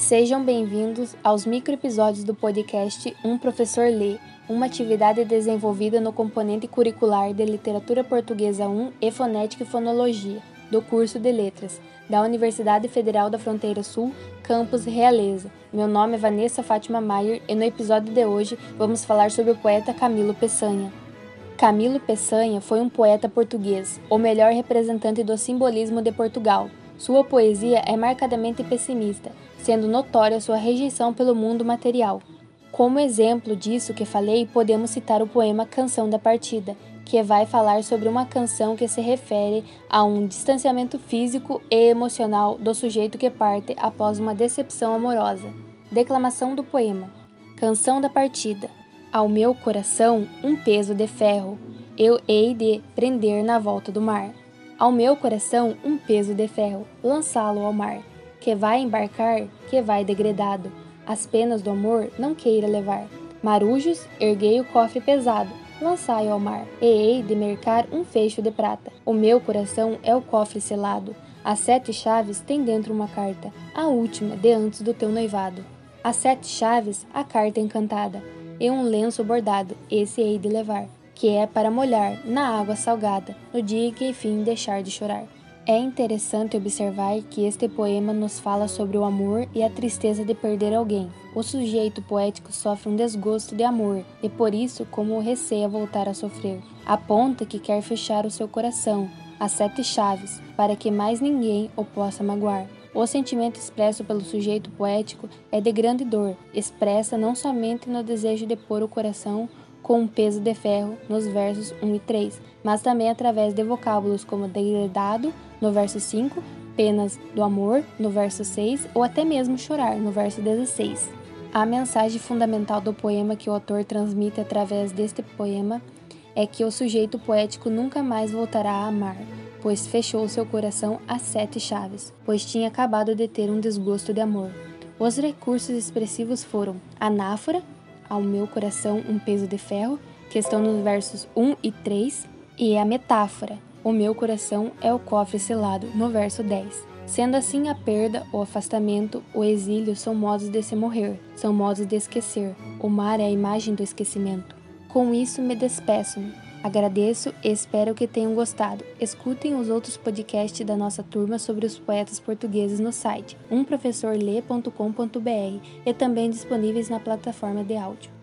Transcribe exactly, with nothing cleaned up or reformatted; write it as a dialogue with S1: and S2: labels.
S1: Sejam bem-vindos aos microepisódios do podcast Um Professor Lê, uma atividade desenvolvida no componente curricular de Literatura Portuguesa um e Fonética e Fonologia, do curso de Letras, da Universidade Federal da Fronteira Sul, campus Realeza. Meu nome é Vanessa Fátima Maier e no episódio de hoje vamos falar sobre o poeta Camilo Peçanha. Camilo Peçanha foi um poeta português, o melhor representante do simbolismo de Portugal. Sua poesia é marcadamente pessimista, sendo notória sua rejeição pelo mundo material. Como exemplo disso que falei, podemos citar o poema Canção da Partida, que vai falar sobre uma canção que se refere a um distanciamento físico e emocional do sujeito que parte após uma decepção amorosa. Declamação do poema. Canção da Partida. Ao meu coração um peso de ferro, eu hei de prender na volta do mar. Ao meu coração um peso de ferro, lançá-lo ao mar, que vai embarcar, que vai degradado, as penas do amor não queira levar. Marujos, erguei o cofre pesado, lançai-o ao mar, e hei de mercar um fecho de prata. O meu coração é o cofre selado, as sete chaves tem dentro uma carta, a última de antes do teu noivado. As sete chaves, a carta encantada, e um lenço bordado, esse hei de levar, que é para molhar na água salgada, no dia que enfim deixar de chorar. É interessante observar que este poema nos fala sobre o amor e a tristeza de perder alguém. O sujeito poético sofre um desgosto de amor e por isso como receia voltar a sofrer. Aponta que quer fechar o seu coração, as sete chaves, para que mais ninguém o possa magoar. O sentimento expresso pelo sujeito poético é de grande dor, expressa não somente no desejo de pôr o coração com um peso de ferro nos versos um e três, mas também através de vocábulos como degradado, no verso cinco, penas do amor, no verso seis, ou até mesmo chorar, no verso dezesseis. A mensagem fundamental do poema que o autor transmite através deste poema é que o sujeito poético nunca mais voltará a amar, pois fechou seu coração às sete chaves, pois tinha acabado de ter um desgosto de amor. Os recursos expressivos foram anáfora, ao meu coração um peso de ferro, que estão nos versos um e três, e a metáfora, o meu coração é o cofre selado, no verso dez. Sendo assim, a perda, o afastamento, o exílio são modos de se morrer, são modos de esquecer. O mar é a imagem do esquecimento. Com isso me despeço-me. Agradeço e espero que tenham gostado. Escutem os outros podcasts da nossa turma sobre os poetas portugueses no site um professor lê ponto com ponto br e também disponíveis na plataforma de áudio.